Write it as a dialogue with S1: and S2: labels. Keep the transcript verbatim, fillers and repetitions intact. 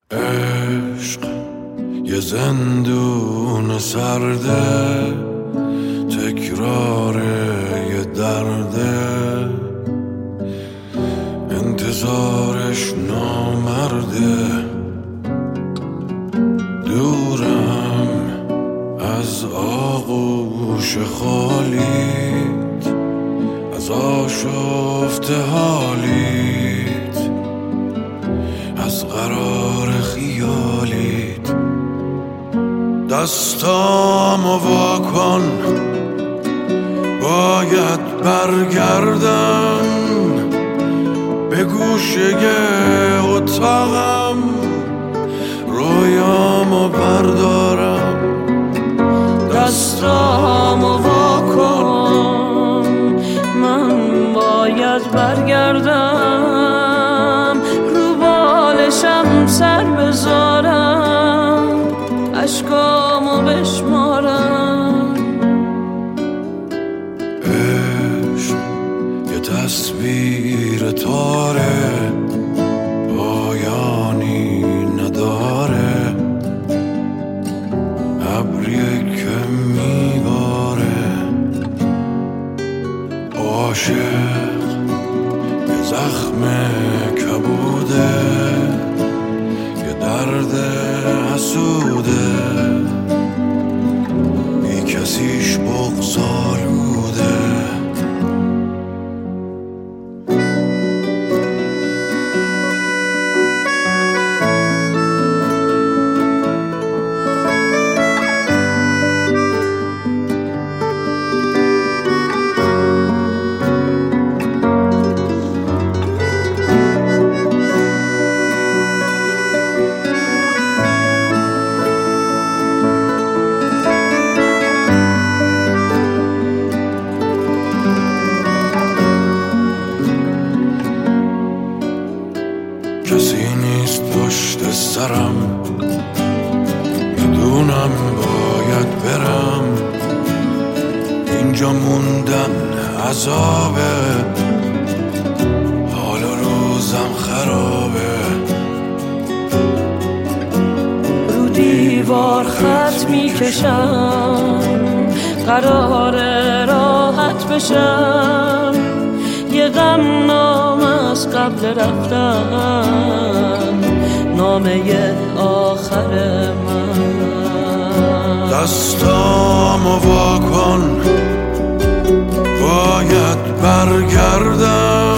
S1: عشق یه زندون سرده، تکرار یه درده، انتظارش نامرده. دورم از آغوش خالیت، از آشفته حالیت، از قرار خیالیت. دستامو وا کن، باید برگردم به گوشه اتاقم، رویامو بردارم.
S2: دستامو وا کن، من باید برگردم، رو بالشم سر بذارم، اشکامو بشمارم.
S1: عشق یه تصویر تاره، پایانی نداره، ابریه که میباره. عاشق یه زخم کبوده، یه درد حسوده، بی کسیش بغض‌آلوده. کسی نیست پشت سرم، میدونم باید برم، اینجا موندن عذابه، حال و روزم خرابه.
S2: رو دیوار خط میکشم، قرار راحت بشم، یه غم نام از قبل رفتن، نامه آخر من.
S1: دستامو وا کن، باید برگردم